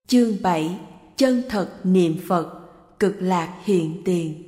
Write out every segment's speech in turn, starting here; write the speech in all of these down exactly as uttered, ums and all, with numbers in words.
Chương bảy. Chân thật niệm Phật, cực lạc hiện tiền.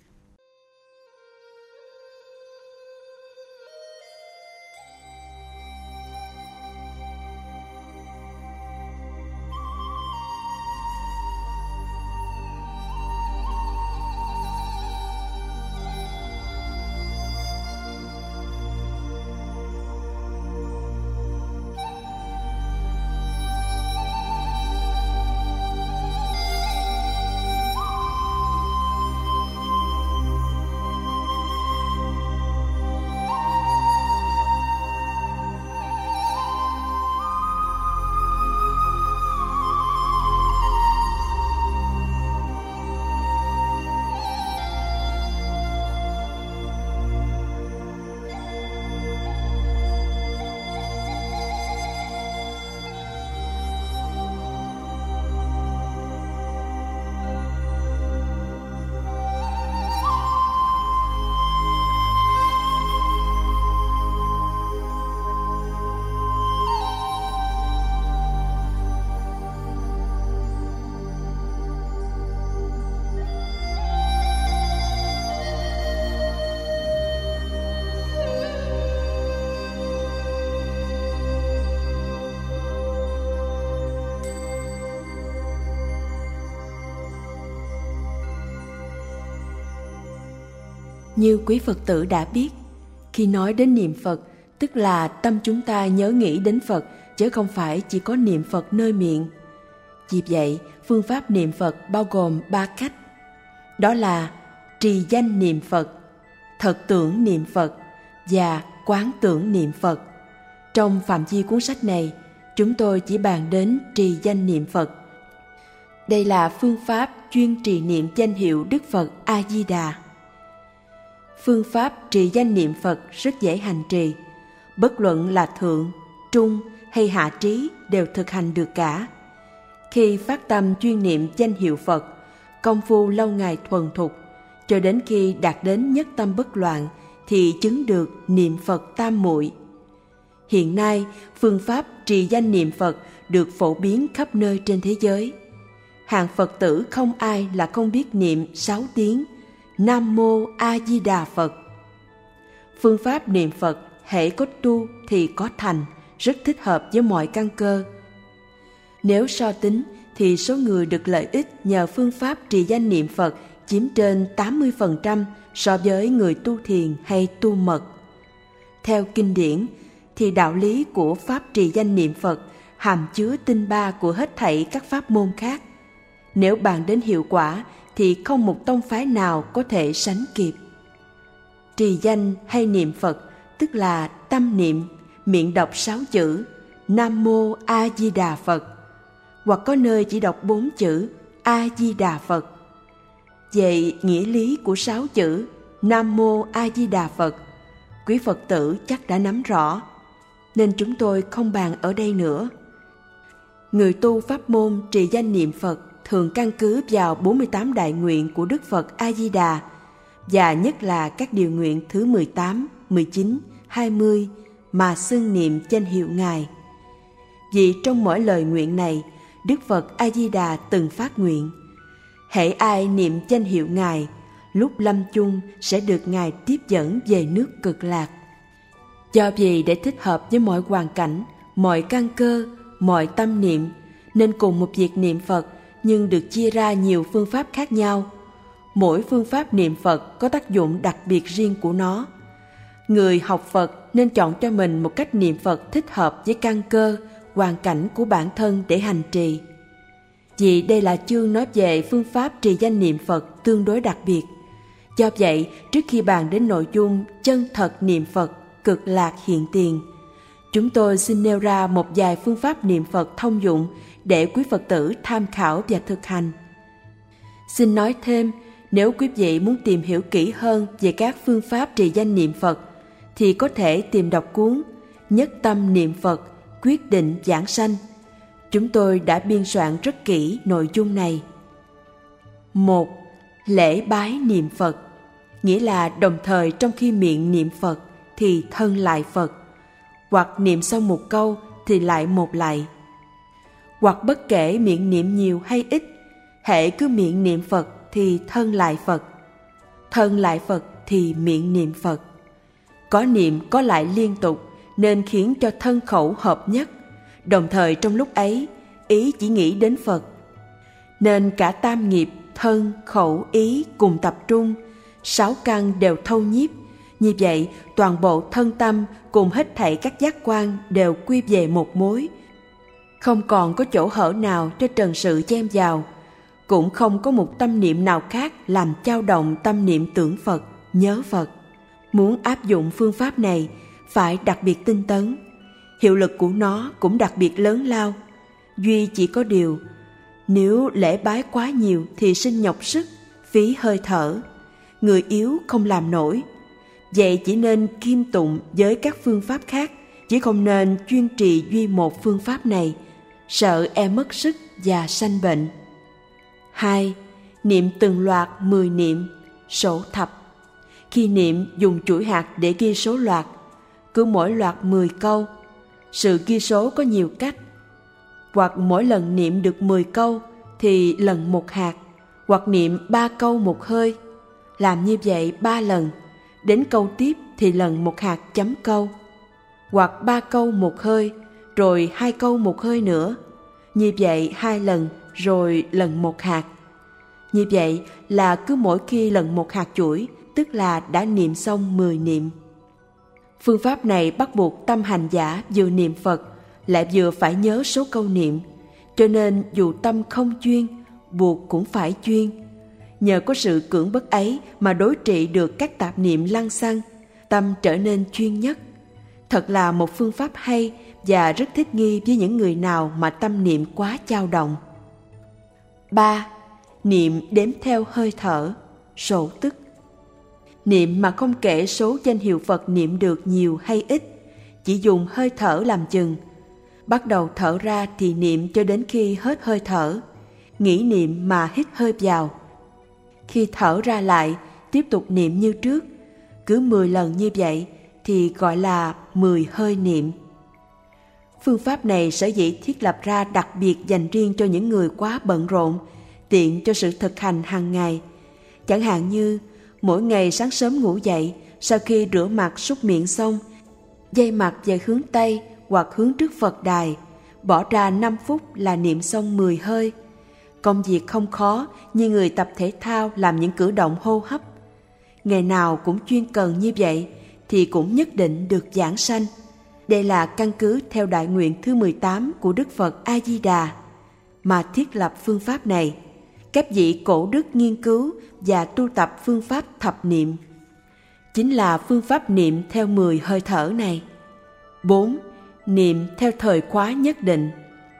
Như quý Phật tử đã biết, khi nói đến niệm Phật, tức là tâm chúng ta nhớ nghĩ đến Phật, chứ không phải chỉ có niệm Phật nơi miệng. Vì vậy, phương pháp niệm Phật bao gồm ba cách. Đó là trì danh niệm Phật, thật tưởng niệm Phật và quán tưởng niệm Phật. Trong phạm vi cuốn sách này, chúng tôi chỉ bàn đến trì danh niệm Phật. Đây là phương pháp chuyên trì niệm danh hiệu Đức Phật A-di-đà. Phương pháp trì danh niệm Phật rất dễ hành trì, bất luận là thượng, trung hay hạ trí đều thực hành được cả. Khi phát tâm chuyên niệm danh hiệu Phật, công phu lâu ngày thuần thục, cho đến khi đạt đến nhất tâm bất loạn thì chứng được niệm Phật tam muội. Hiện nay, phương pháp trì danh niệm Phật được phổ biến khắp nơi trên thế giới. Hàng Phật tử không ai là không biết niệm sáu tiếng Nam Mô A Di Đà Phật. Phương pháp niệm Phật hễ có tu thì có thành, rất thích hợp với mọi căn cơ. Nếu so tính thì số người được lợi ích nhờ phương pháp trì danh niệm Phật chiếm trên tám mươi phần trăm so với người tu thiền hay tu mật. Theo kinh điển thì đạo lý của pháp trì danh niệm Phật hàm chứa tinh ba của hết thảy các pháp môn khác. Nếu bàn đến hiệu quả thì không một tông phái nào có thể sánh kịp. Trì danh hay niệm Phật tức là tâm niệm, miệng đọc sáu chữ Nam Mô A Di Đà Phật, hoặc có nơi chỉ đọc bốn chữ A Di Đà Phật. Về nghĩa lý của sáu chữ Nam Mô A Di Đà Phật, quý Phật tử chắc đã nắm rõ, nên chúng tôi không bàn ở đây nữa. Người tu pháp môn trì danh niệm Phật thường căn cứ vào bốn mươi tám đại nguyện của Đức Phật A-di-đà, và nhất là các điều nguyện thứ mười tám, mười chín, hai mươi mà xưng niệm danh hiệu Ngài. Vì trong mỗi lời nguyện này, Đức Phật A-di-đà từng phát nguyện: hễ ai niệm danh hiệu Ngài, lúc lâm chung sẽ được Ngài tiếp dẫn về nước cực lạc. Do vì để thích hợp với mọi hoàn cảnh, mọi căn cơ, mọi tâm niệm, nên cùng một việc niệm Phật nhưng được chia ra nhiều phương pháp khác nhau. Mỗi phương pháp niệm Phật có tác dụng đặc biệt riêng của nó. Người học Phật nên chọn cho mình một cách niệm Phật thích hợp với căn cơ, hoàn cảnh của bản thân để hành trì. Vì đây là chương nói về phương pháp trì danh niệm Phật tương đối đặc biệt. Do vậy, trước khi bàn đến nội dung chân thật niệm Phật, cực lạc hiện tiền, chúng tôi xin nêu ra một vài phương pháp niệm Phật thông dụng để quý Phật tử tham khảo và thực hành. Xin nói thêm, nếu quý vị muốn tìm hiểu kỹ hơn về các phương pháp trì danh niệm Phật, thì có thể tìm đọc cuốn Nhất Tâm Niệm Phật, Quyết Định Vãng Sanh. Chúng tôi đã biên soạn rất kỹ nội dung này. Một. Lễ bái niệm Phật, nghĩa là đồng thời trong khi miệng niệm Phật thì thân lại Phật, hoặc niệm xong một câu thì lại một lại. Hoặc bất kể miệng niệm nhiều hay ít, hễ cứ miệng niệm Phật thì thân lại Phật, thân lại Phật thì miệng niệm Phật. Có niệm có lại liên tục nên khiến cho thân khẩu hợp nhất, đồng thời trong lúc ấy ý chỉ nghĩ đến Phật. Nên cả tam nghiệp thân, khẩu, ý cùng tập trung, sáu căn đều thâu nhiếp. Như vậy toàn bộ thân tâm cùng hết thảy các giác quan đều quy về một mối, không còn có chỗ hở nào cho trần sự chen vào, cũng không có một tâm niệm nào khác làm chao động tâm niệm tưởng Phật, nhớ Phật. Muốn áp dụng phương pháp này phải đặc biệt tinh tấn, hiệu lực của nó cũng đặc biệt lớn lao. Duy chỉ có điều, nếu lễ bái quá nhiều thì sinh nhọc sức, phí hơi thở, người yếu không làm nổi. Vậy chỉ nên kiêm tụng với các phương pháp khác, chứ không nên chuyên trì duy một phương pháp này, sợ e mất sức và sanh bệnh. Hai. Niệm từng loạt mười niệm, sổ thập. Khi niệm dùng chuỗi hạt để ghi số loạt, cứ mỗi loạt mười câu. Sự ghi số có nhiều cách, hoặc mỗi lần niệm được mười câu thì lần một hạt, hoặc niệm ba câu một hơi. Làm như vậy ba lần, đến câu tiếp thì lần một hạt chấm câu, hoặc ba câu một hơi, rồi hai câu một hơi nữa. Như vậy hai lần, rồi lần một hạt. Như vậy là cứ mỗi khi lần một hạt chuỗi, tức là đã niệm xong mười niệm. Phương pháp này bắt buộc tâm hành giả vừa niệm Phật, lại vừa phải nhớ số câu niệm, cho nên dù tâm không chuyên, buộc cũng phải chuyên. Nhờ có sự cưỡng bức ấy mà đối trị được các tạp niệm lăng xăng, tâm trở nên chuyên nhất. Thật là một phương pháp hay và rất thích nghi với những người nào mà tâm niệm quá dao động. Ba. Niệm đếm theo hơi thở, sổ tức. Niệm mà không kể số danh hiệu Phật niệm được nhiều hay ít, chỉ dùng hơi thở làm chừng. Bắt đầu thở ra thì niệm cho đến khi hết hơi thở, nghĩ niệm mà hít hơi vào. Khi thở ra lại, tiếp tục niệm như trước, cứ mười lần như vậy thì gọi là mười hơi niệm. Phương pháp này sở dĩ thiết lập ra đặc biệt dành riêng cho những người quá bận rộn, tiện cho sự thực hành hàng ngày. Chẳng hạn như mỗi ngày sáng sớm ngủ dậy, sau khi rửa mặt súc miệng xong, dây mặt về hướng Tây hoặc hướng trước Phật đài, bỏ ra năm phút là niệm xong mười hơi. Công việc không khó như người tập thể thao làm những cử động hô hấp. Ngày nào cũng chuyên cần như vậy thì cũng nhất định được giảng sanh. Đây là căn cứ theo đại nguyện thứ mười tám của Đức Phật A-di-đà mà thiết lập phương pháp này. Các vị cổ đức nghiên cứu và tu tập phương pháp thập niệm, chính là phương pháp niệm theo mười hơi thở này. Bốn. Niệm theo thời khóa nhất định.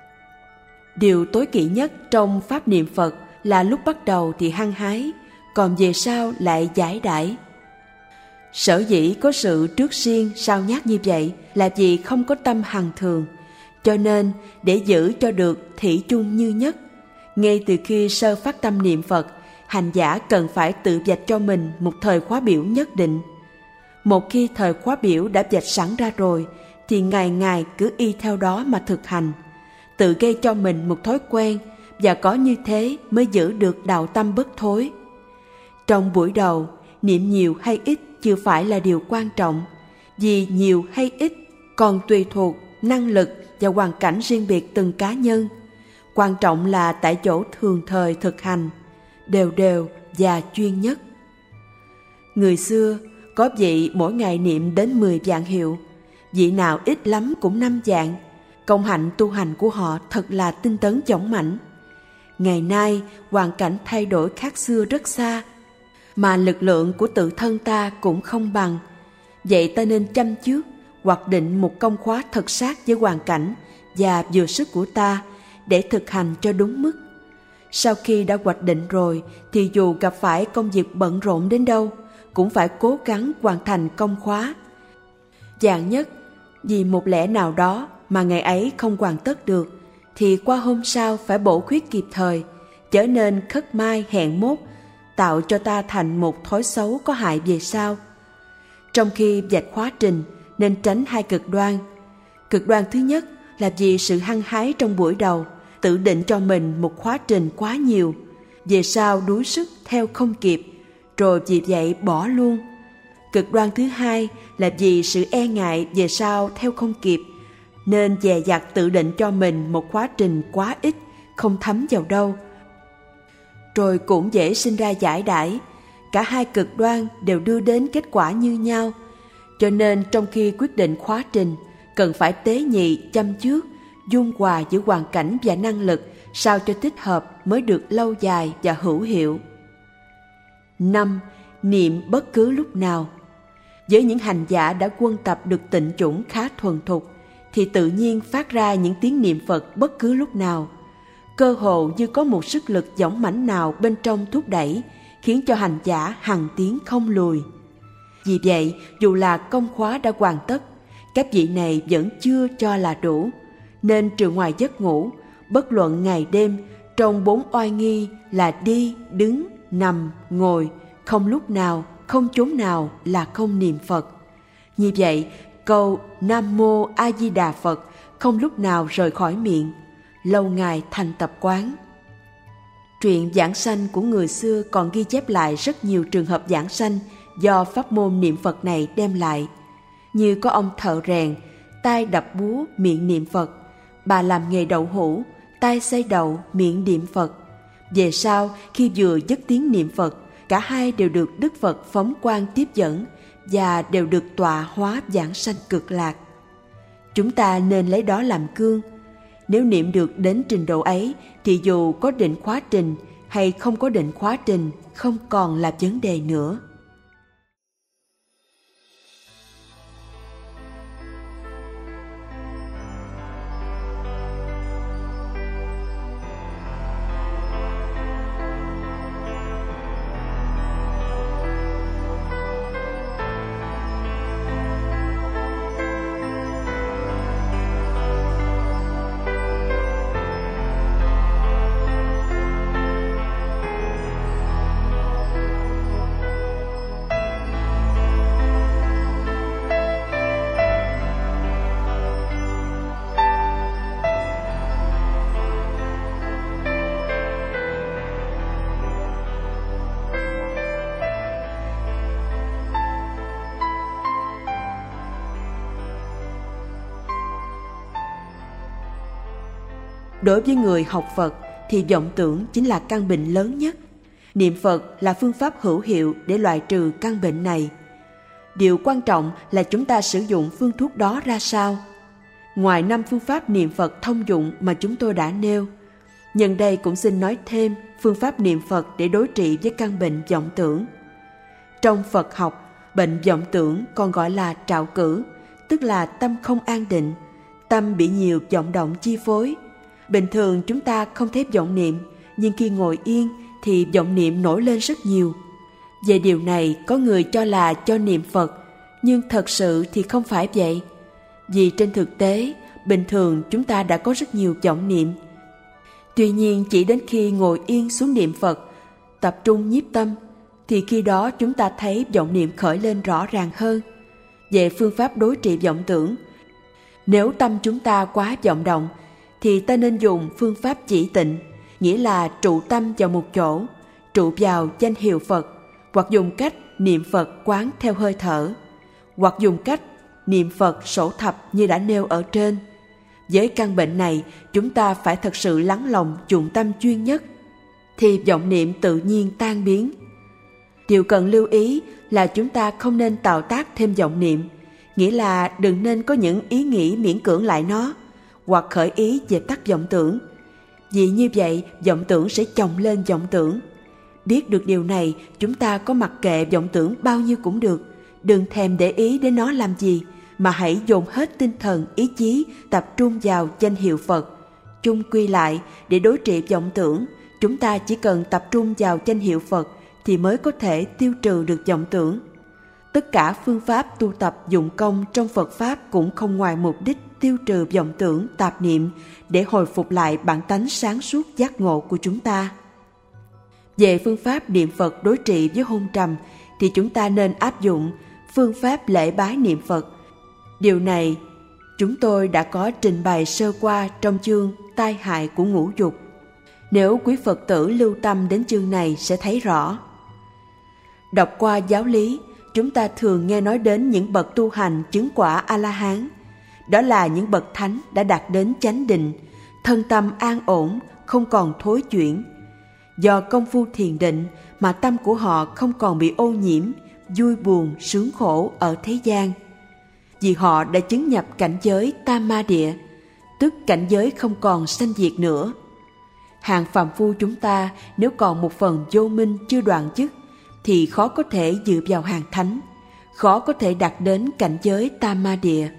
Điều tối kỵ nhất trong pháp niệm Phật là lúc bắt đầu thì hăng hái, còn về sau lại giải đãi. Sở dĩ có sự trước siêng sao nhát như vậy là vì không có tâm hằng thường, cho nên để giữ cho được thủy chung như nhất, ngay từ khi sơ phát tâm niệm Phật, hành giả cần phải tự vạch cho mình một thời khóa biểu nhất định. Một khi thời khóa biểu đã vạch sẵn ra rồi, thì ngày ngày cứ y theo đó mà thực hành, tự gây cho mình một thói quen, và có như thế mới giữ được đạo tâm bất thối. Trong buổi đầu, niệm nhiều hay ít chưa phải là điều quan trọng, vì nhiều hay ít còn tùy thuộc năng lực và hoàn cảnh riêng biệt từng cá nhân. Quan trọng là tại chỗ thường thời thực hành, đều đều và chuyên nhất. Người xưa có vị mỗi ngày niệm đến mười vạn hiệu, vị nào ít lắm cũng năm vạn. Công hạnh tu hành của họ thật là tinh tấn chổng mãnh. Ngày nay hoàn cảnh thay đổi khác xưa rất xa, mà lực lượng của tự thân ta cũng không bằng. Vậy ta nên chăm trước hoặc định một công khóa thật sát với hoàn cảnh và vừa sức của ta để thực hành cho đúng mức. Sau khi đã hoạch định rồi thì dù gặp phải công việc bận rộn đến đâu cũng phải cố gắng hoàn thành công khóa. Vạn nhất vì một lẽ nào đó mà ngày ấy không hoàn tất được thì qua hôm sau phải bổ khuyết kịp thời, trở nên khất mai hẹn mốt, tạo cho ta thành một thói xấu có hại về sau. Trong khi vạch khóa trình nên tránh hai cực đoan. Cực đoan thứ nhất là vì sự hăng hái trong buổi đầu, tự định cho mình một khóa trình quá nhiều, về sau đuối sức theo không kịp, rồi vì vậy bỏ luôn. Cực đoan thứ hai là vì sự e ngại về sau theo không kịp, nên dè dặt tự định cho mình một khóa trình quá ít, không thấm vào đâu. Rồi cũng dễ sinh ra giải đãi. Cả hai cực đoan đều đưa đến kết quả như nhau. Cho nên trong khi quyết định khóa trình, cần phải tế nhị, chăm trước, dung hòa giữa hoàn cảnh và năng lực sao cho thích hợp mới được lâu dài và hữu hiệu. năm. Niệm bất cứ lúc nào. Với những hành giả đã quân tập được tịnh chủng khá thuần thục, thì tự nhiên phát ra những tiếng niệm Phật bất cứ lúc nào. Cơ hồ như có một sức lực dõng mãnh nào bên trong thúc đẩy, khiến cho hành giả hằng tiến không lùi. Vì vậy, dù là công khóa đã hoàn tất, các vị này vẫn chưa cho là đủ, nên trừ ngoài giấc ngủ, bất luận ngày đêm, trong bốn oai nghi là đi, đứng, nằm, ngồi, không lúc nào, không chốn nào là không niệm Phật. Như vậy, câu Nam Mô A Di Đà Phật không lúc nào rời khỏi miệng, lâu ngày thành tập quán. Truyện giảng sanh của người xưa còn ghi chép lại rất nhiều trường hợp giảng sanh do pháp môn niệm Phật này đem lại. Như có ông thợ rèn, tay đập búa, miệng niệm Phật; bà làm nghề đậu hũ, tay xay đậu, miệng niệm Phật. Về sau, khi vừa dứt tiếng niệm Phật, cả hai đều được Đức Phật phóng quang tiếp dẫn và đều được tọa hóa giảng sanh cực lạc. Chúng ta nên lấy đó làm gương. Nếu niệm được đến trình độ ấy, thì dù có định khóa trình hay không có định khóa trình, không còn là vấn đề nữa. Đối với người học Phật thì vọng tưởng chính là căn bệnh lớn nhất. Niệm Phật là phương pháp hữu hiệu để loại trừ căn bệnh này. Điều quan trọng là chúng ta sử dụng phương thuốc đó ra sao. Ngoài năm phương pháp niệm Phật thông dụng mà chúng tôi đã nêu, nhân đây cũng xin nói thêm phương pháp niệm Phật để đối trị với căn bệnh vọng tưởng. Trong Phật học, bệnh vọng tưởng còn gọi là trạo cử, tức là tâm không an định, tâm bị nhiều vọng động chi phối. Bình thường chúng ta không thấy vọng niệm, nhưng khi ngồi yên thì vọng niệm nổi lên rất nhiều. Về điều này, có người cho là cho niệm Phật, nhưng thật sự thì không phải vậy. Vì trên thực tế, bình thường chúng ta đã có rất nhiều vọng niệm. Tuy nhiên, chỉ đến khi ngồi yên xuống niệm Phật, tập trung nhiếp tâm, thì khi đó chúng ta thấy vọng niệm khởi lên rõ ràng hơn. Về phương pháp đối trị vọng tưởng, nếu tâm chúng ta quá vọng động, thì ta nên dùng phương pháp chỉ tịnh, nghĩa là trụ tâm vào một chỗ, trụ vào danh hiệu Phật, hoặc dùng cách niệm Phật quán theo hơi thở, hoặc dùng cách niệm Phật sổ thập như đã nêu ở trên. Với căn bệnh này, chúng ta phải thật sự lắng lòng dụng tâm chuyên nhất, thì vọng niệm tự nhiên tan biến. Điều cần lưu ý là chúng ta không nên tạo tác thêm vọng niệm, nghĩa là đừng nên có những ý nghĩ miễn cưỡng lại nó, hoặc khởi ý dẹp tắt vọng tưởng. Vì như vậy, vọng tưởng sẽ chồng lên vọng tưởng. Biết được điều này, chúng ta có mặc kệ vọng tưởng bao nhiêu cũng được, đừng thèm để ý đến nó làm gì, mà hãy dồn hết tinh thần, ý chí, tập trung vào danh hiệu Phật. Chung quy lại, để đối trị vọng tưởng, chúng ta chỉ cần tập trung vào danh hiệu Phật thì mới có thể tiêu trừ được vọng tưởng. Tất cả phương pháp tu tập dụng công trong Phật Pháp cũng không ngoài mục đích tiêu trừ vọng tưởng, tạp niệm để hồi phục lại bản tánh sáng suốt giác ngộ của chúng ta. Về phương pháp niệm Phật đối trị với hôn trầm thì chúng ta nên áp dụng phương pháp lễ bái niệm Phật. Điều này Chúng tôi đã có trình bày sơ qua trong chương Tai hại của ngũ dục. Nếu quý Phật tử lưu tâm đến chương này sẽ thấy rõ. Đọc qua giáo lý, chúng ta thường nghe nói đến những bậc tu hành chứng quả A-la-hán. Đó là những bậc thánh đã đạt đến chánh định, thân tâm an ổn, không còn thối chuyển. Do công phu thiền định mà tâm của họ không còn bị ô nhiễm, vui buồn, sướng khổ ở thế gian. Vì họ đã chứng nhập cảnh giới tam ma địa, tức cảnh giới không còn sanh diệt nữa. Hàng phàm phu chúng ta nếu còn một phần vô minh chưa đoạn dứt thì khó có thể dự vào hàng thánh, khó có thể đạt đến cảnh giới tam ma địa.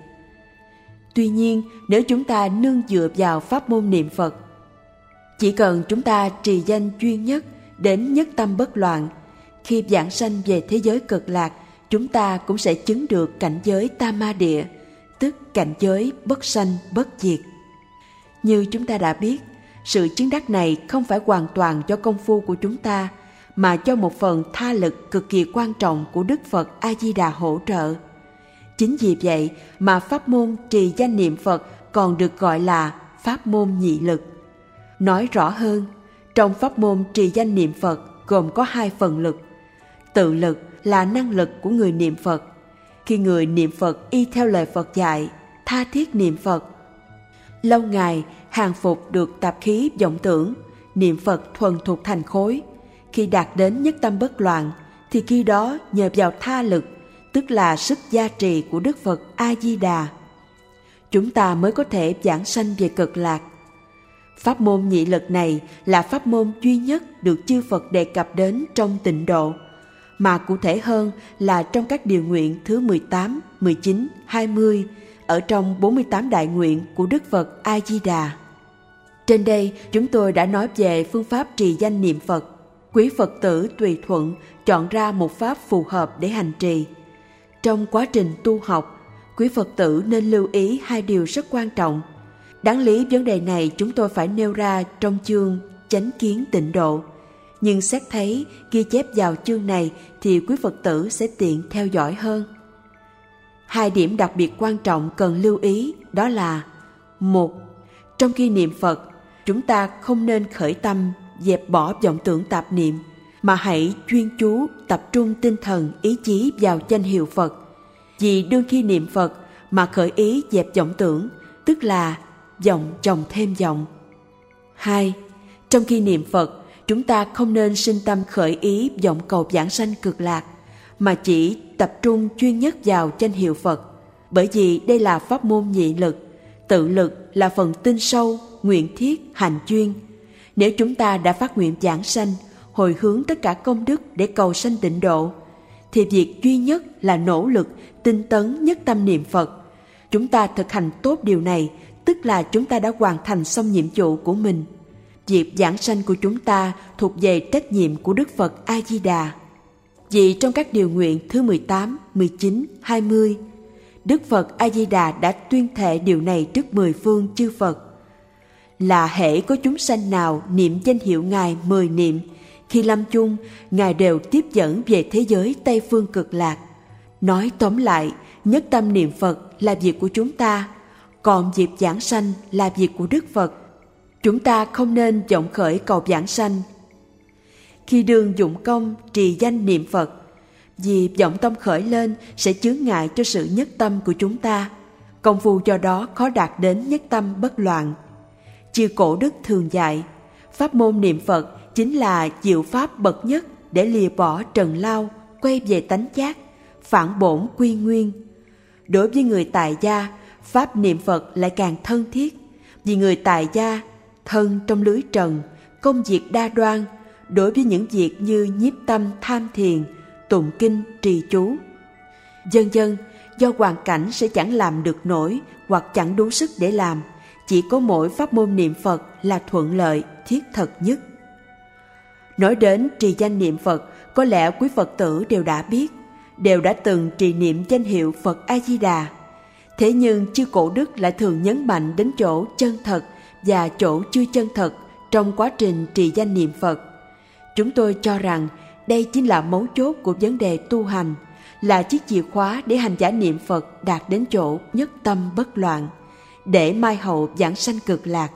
Tuy nhiên, nếu chúng ta nương dựa vào pháp môn niệm Phật, chỉ cần chúng ta trì danh chuyên nhất đến nhất tâm bất loạn, khi vãng sanh về thế giới cực lạc, chúng ta cũng sẽ chứng được cảnh giới tam ma địa, tức cảnh giới bất sanh bất diệt. Như chúng ta đã biết, sự chứng đắc này không phải hoàn toàn do công phu của chúng ta, mà cho một phần tha lực cực kỳ quan trọng của Đức Phật A-di-đà hỗ trợ. Chính vì vậy mà pháp môn trì danh niệm Phật còn được gọi là pháp môn nhị lực. Nói rõ hơn, trong pháp môn trì danh niệm Phật gồm có hai phần lực. Tự lực là năng lực của người niệm Phật. Khi người niệm Phật y theo lời Phật dạy, tha thiết niệm Phật, lâu ngày hàng phục được tạp khí vọng tưởng, niệm Phật thuần thục thành khối. Khi đạt đến nhất tâm bất loạn, thì khi đó nhờ vào tha lực, tức là sức gia trì của Đức Phật A-di-đà, chúng ta mới có thể vãng sanh về cực lạc. Pháp môn nhị lực này là pháp môn duy nhất được chư Phật đề cập đến trong tịnh độ, mà cụ thể hơn là trong các điều nguyện thứ mười tám, mười chín, hai mươi, ở trong bốn mươi tám đại nguyện của Đức Phật A-di-đà. Trên đây chúng tôi đã nói về phương pháp trì danh niệm Phật. Quý Phật tử tùy thuận chọn ra một pháp phù hợp để hành trì. Trong quá trình tu học, quý Phật tử nên lưu ý hai điều rất quan trọng. Đáng lý vấn đề này chúng tôi phải nêu ra trong chương Chánh kiến tịnh độ, nhưng xét thấy ghi chép vào chương này thì quý Phật tử sẽ tiện theo dõi hơn. Hai điểm đặc biệt quan trọng cần lưu ý đó là: một, trong khi niệm Phật, chúng ta không nên khởi tâm dẹp bỏ vọng tưởng tạp niệm, mà hãy chuyên chú tập trung tinh thần ý chí vào danh hiệu Phật. Vì đương khi niệm Phật mà khởi ý dẹp vọng tưởng, tức là vọng chồng thêm vọng. Hai, trong khi niệm Phật, chúng ta không nên sinh tâm khởi ý vọng cầu vãng sanh cực lạc, mà chỉ tập trung chuyên nhất vào danh hiệu Phật. Bởi vì đây là pháp môn nhị lực, tự lực là phần tinh sâu, nguyện thiết, hành chuyên. Nếu chúng ta đã phát nguyện vãng sanh, hồi hướng tất cả công đức để cầu sanh tịnh độ, thì việc duy nhất là nỗ lực tinh tấn nhất tâm niệm Phật. Chúng ta thực hành tốt điều này, tức là chúng ta đã hoàn thành xong nhiệm vụ của mình. Việc vãng sanh của chúng ta thuộc về trách nhiệm của Đức Phật A-di-đà. Vì trong các điều nguyện thứ mười tám, mười chín, hai mươi, Đức Phật A-di-đà đã tuyên thệ điều này trước mười phương chư Phật, là hễ có chúng sanh nào niệm danh hiệu Ngài mười niệm, khi lâm chung, Ngài đều tiếp dẫn về thế giới Tây Phương Cực Lạc. Nói tóm lại, nhất tâm niệm Phật là việc của chúng ta, còn việc vãng sanh là việc của Đức Phật. Chúng ta không nên vọng khởi cầu vãng sanh. Khi đương dụng công trì danh niệm Phật, vì vọng tâm khởi lên sẽ chướng ngại cho sự nhất tâm của chúng ta, công phu do đó khó đạt đến nhất tâm bất loạn. Chư cổ đức thường dạy, pháp môn niệm Phật chính là diệu pháp bậc nhất để lìa bỏ trần lao, quay về tánh giác, phản bổn quy nguyên. Đối với người tại gia, pháp niệm Phật lại càng thân thiết, vì người tại gia thân trong lưới trần, công việc đa đoan. Đối với những việc như nhiếp tâm tham thiền, tụng kinh, trì chú, vân vân, do hoàn cảnh sẽ chẳng làm được nổi hoặc chẳng đủ sức để làm, chỉ có mỗi pháp môn niệm Phật là thuận lợi, thiết thực nhất. Nói đến trì danh niệm Phật, có lẽ quý Phật tử đều đã biết, đều đã từng trì niệm danh hiệu Phật A-di-đà. Thế nhưng chư cổ đức lại thường nhấn mạnh đến chỗ chân thật và chỗ chưa chân thật trong quá trình trì danh niệm Phật. Chúng tôi cho rằng đây chính là mấu chốt của vấn đề tu hành, là chiếc chìa khóa để hành giả niệm Phật đạt đến chỗ nhất tâm bất loạn, để mai hậu vãng sanh cực lạc.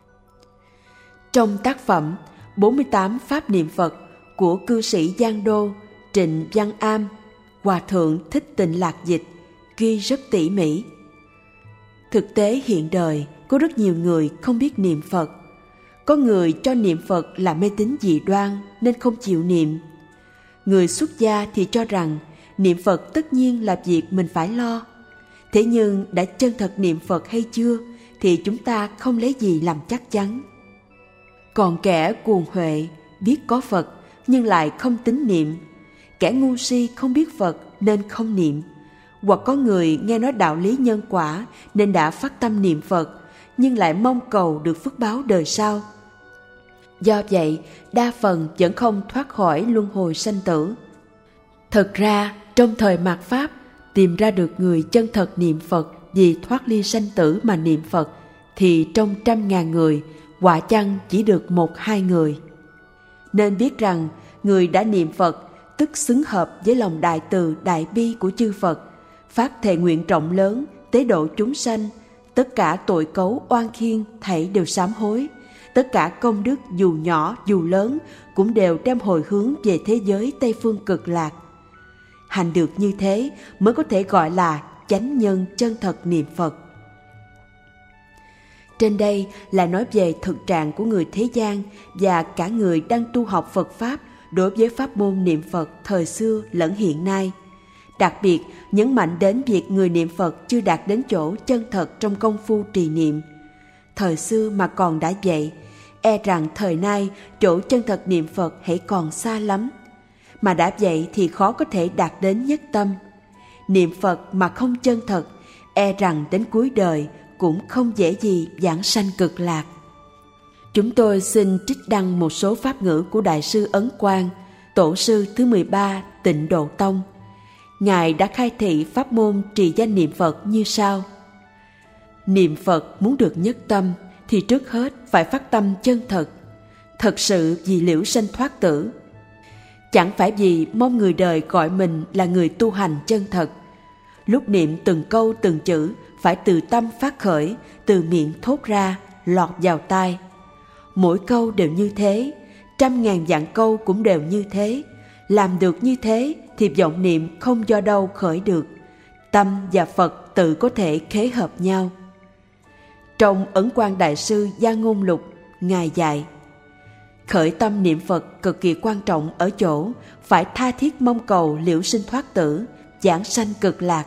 Trong tác phẩm bốn mươi tám Pháp niệm Phật của cư sĩ Giang Đô, Trịnh Văn Am, Hòa thượng Thích Tịnh Lạc dịch, ghi rất tỉ mỉ. Thực tế hiện đời có rất nhiều người không biết niệm Phật. Có người cho niệm Phật là mê tín dị đoan nên không chịu niệm. Người xuất gia thì cho rằng niệm Phật tất nhiên là việc mình phải lo. Thế nhưng đã chân thật niệm Phật hay chưa thì chúng ta không lấy gì làm chắc chắn. Còn kẻ cuồng huệ biết có Phật nhưng lại không tín niệm. Kẻ ngu si không biết Phật nên không niệm. Hoặc có người nghe nói đạo lý nhân quả nên đã phát tâm niệm Phật nhưng lại mong cầu được phước báo đời sau. Do vậy, đa phần vẫn không thoát khỏi luân hồi sanh tử. Thật ra, trong thời mạt Pháp, tìm ra được người chân thật niệm Phật vì thoát ly sanh tử mà niệm Phật, thì trong trăm ngàn người, quả chăng chỉ được một hai người. Nên biết rằng, người đã niệm Phật, tức xứng hợp với lòng đại từ đại bi của chư Phật, phát thệ nguyện rộng lớn, tế độ chúng sanh, tất cả tội cấu oan khiên thảy đều sám hối. Tất cả công đức dù nhỏ dù lớn cũng đều đem hồi hướng về thế giới Tây Phương Cực Lạc. Hành được như thế mới có thể gọi là chánh nhân chân thật niệm Phật. Trên đây là nói về thực trạng của người thế gian và cả người đang tu học Phật Pháp đối với pháp môn niệm Phật thời xưa lẫn hiện nay. Đặc biệt nhấn mạnh đến việc người niệm Phật chưa đạt đến chỗ chân thật trong công phu trì niệm. Thời xưa mà còn đã vậy, e rằng thời nay chỗ chân thật niệm Phật hãy còn xa lắm. Mà đã vậy thì khó có thể đạt đến nhất tâm. Niệm Phật mà không chân thật, e rằng đến cuối đời cũng không dễ gì vãng sanh cực lạc. Chúng tôi xin trích đăng một số pháp ngữ của Đại sư Ấn Quang, tổ sư thứ mười ba Tịnh Độ Tông. Ngài đã khai thị pháp môn trì danh niệm Phật như sau. Niệm Phật muốn được nhất tâm thì trước hết phải phát tâm chân thật, thật sự vì liễu sanh thoát tử. Chẳng phải vì mong người đời gọi mình là người tu hành chân thật. Lúc niệm từng câu từng chữ phải từ tâm phát khởi, từ miệng thốt ra, lọt vào tai. Mỗi câu đều như thế, trăm ngàn vạn câu cũng đều như thế. Làm được như thế thì vọng niệm không do đâu khởi được. Tâm và Phật tự có thể khế hợp nhau. Trong Ấn Quang Đại sư Gia Ngôn Lục, Ngài dạy, khởi tâm niệm Phật cực kỳ quan trọng ở chỗ phải tha thiết mong cầu liễu sinh thoát tử, vãng sanh cực lạc.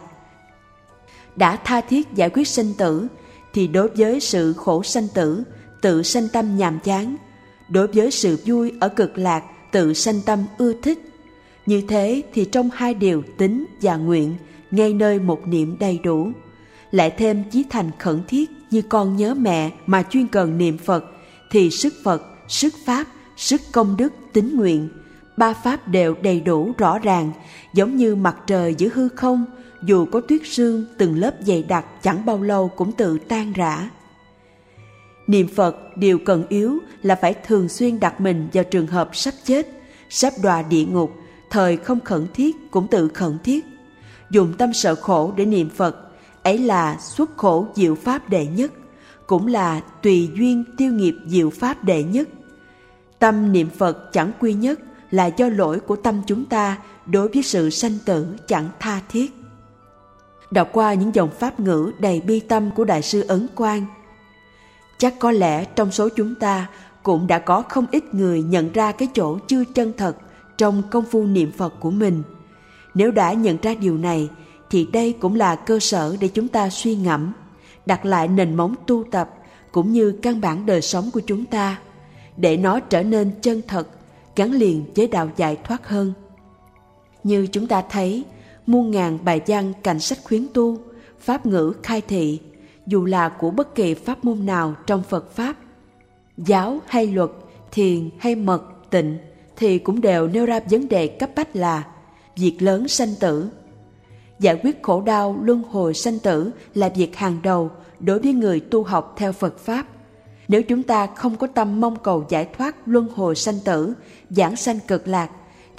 Đã tha thiết giải quyết sinh tử, thì đối với sự khổ sanh tử, tự sanh tâm nhàm chán. Đối với sự vui ở cực lạc, tự sanh tâm ưa thích. Như thế thì trong hai điều tín và nguyện, ngay nơi một niệm đầy đủ. Lại thêm chí thành khẩn thiết như con nhớ mẹ mà chuyên cần niệm Phật, thì sức Phật, sức Pháp, sức công đức, tín nguyện, ba pháp đều đầy đủ rõ ràng, giống như mặt trời giữa hư không, dù có tuyết sương từng lớp dày đặc chẳng bao lâu cũng tự tan rã. Niệm Phật điều cần yếu là phải thường xuyên đặt mình vào trường hợp sắp chết, sắp đọa địa ngục, thời không khẩn thiết cũng tự khẩn thiết. Dùng tâm sợ khổ để niệm Phật, ấy là xuất khổ diệu pháp đệ nhất, cũng là tùy duyên tiêu nghiệp diệu pháp đệ nhất. Tâm niệm Phật chẳng quy nhất là do lỗi của tâm chúng ta đối với sự sanh tử chẳng tha thiết. Đọc qua những dòng pháp ngữ đầy bi tâm của Đại sư Ấn Quang, chắc có lẽ trong số chúng ta cũng đã có không ít người nhận ra cái chỗ chưa chân thật trong công phu niệm Phật của mình. Nếu đã nhận ra điều này, thì đây cũng là cơ sở để chúng ta suy ngẫm, đặt lại nền móng tu tập cũng như căn bản đời sống của chúng ta, để nó trở nên chân thật, gắn liền với đạo giải thoát hơn. Như chúng ta thấy, muôn ngàn bài văn cạnh sách khuyến tu, pháp ngữ khai thị, dù là của bất kỳ pháp môn nào trong Phật Pháp, giáo hay luật, thiền hay mật, tịnh, thì cũng đều nêu ra vấn đề cấp bách là việc lớn sanh tử. Giải quyết khổ đau luân hồi sanh tử là việc hàng đầu đối với người tu học theo Phật Pháp. Nếu chúng ta không có tâm mong cầu giải thoát luân hồi sanh tử, vãng sanh cực lạc,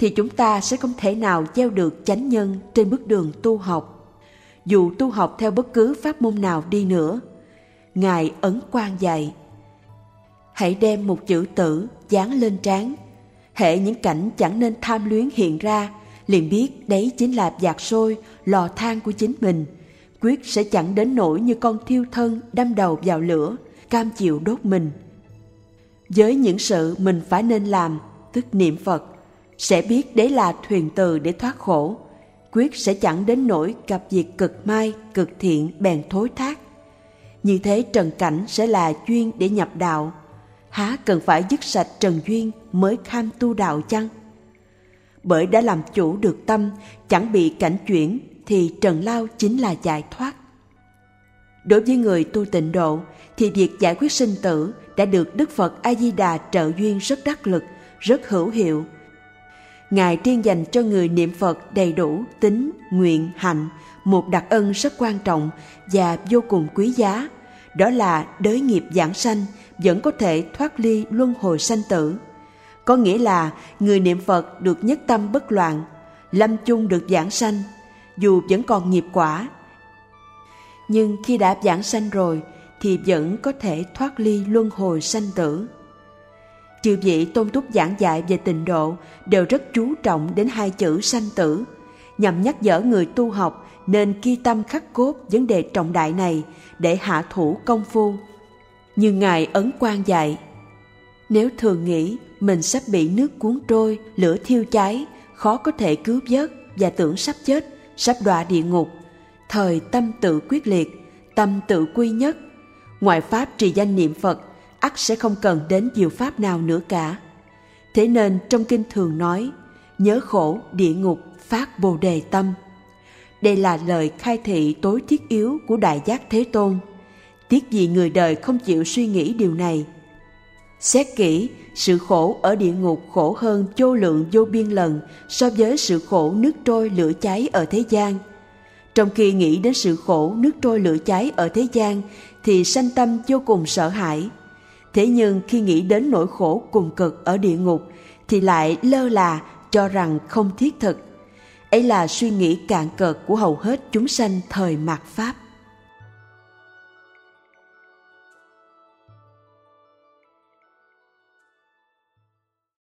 thì chúng ta sẽ không thể nào gieo được chánh nhân trên bước đường tu học. Dù tu học theo bất cứ pháp môn nào đi nữa, Ngài Ấn Quang dạy: hãy đem một chữ tử dán lên trán, hễ những cảnh chẳng nên tham luyến hiện ra, liền biết đấy chính là dạt sôi, lò than của chính mình, quyết sẽ chẳng đến nỗi như con thiêu thân đâm đầu vào lửa, cam chịu đốt mình. Với những sự mình phải nên làm, tức niệm Phật, sẽ biết đấy là thuyền từ để thoát khổ, quyết sẽ chẳng đến nỗi gặp việc cực mai, cực thiện bèn thối thác. Như thế trần cảnh sẽ là duyên để nhập đạo, há cần phải dứt sạch trần duyên mới kham tu đạo chăng? Bởi đã làm chủ được tâm, chẳng bị cảnh chuyển, thì trần lao chính là giải thoát. Đối với người tu tịnh độ, thì việc giải quyết sinh tử đã được Đức Phật A Di Đà trợ duyên rất đắc lực, rất hữu hiệu. Ngài riêng dành cho người niệm Phật đầy đủ tín, nguyện, hạnh một đặc ân rất quan trọng và vô cùng quý giá, đó là đới nghiệp giảng sanh vẫn có thể thoát ly luân hồi sanh tử. Có nghĩa là người niệm Phật được nhất tâm bất loạn, lâm chung được giảng sanh, dù vẫn còn nghiệp quả. Nhưng khi đã giảng sanh rồi thì vẫn có thể thoát ly luân hồi sanh tử. Chư vị tôn túc giảng dạy về tịnh độ đều rất chú trọng đến hai chữ sanh tử, nhằm nhắc nhở người tu học nên ghi tâm khắc cốt vấn đề trọng đại này để hạ thủ công phu. Như Ngài Ấn Quang dạy: nếu thường nghĩ mình sắp bị nước cuốn trôi, lửa thiêu cháy, khó có thể cứu vớt và tưởng sắp chết, sắp đọa địa ngục, thời tâm tự quyết liệt, tâm tự quy nhất, ngoại pháp trì danh niệm Phật ắt sẽ không cần đến diệu pháp nào nữa cả. Thế nên trong kinh thường nói: nhớ khổ địa ngục phát bồ đề tâm. Đây là lời khai thị tối thiết yếu của Đại Giác Thế Tôn. Tiếc gì người đời không chịu suy nghĩ điều này. Xét kỹ, sự khổ ở địa ngục khổ hơn vô lượng vô biên lần so với sự khổ nước trôi lửa cháy ở thế gian. Trong khi nghĩ đến sự khổ nước trôi lửa cháy ở thế gian thì sanh tâm vô cùng sợ hãi. Thế nhưng khi nghĩ đến nỗi khổ cùng cực ở địa ngục thì lại lơ là, cho rằng không thiết thực. Ấy là suy nghĩ cạn cợt của hầu hết chúng sanh thời mạt Pháp.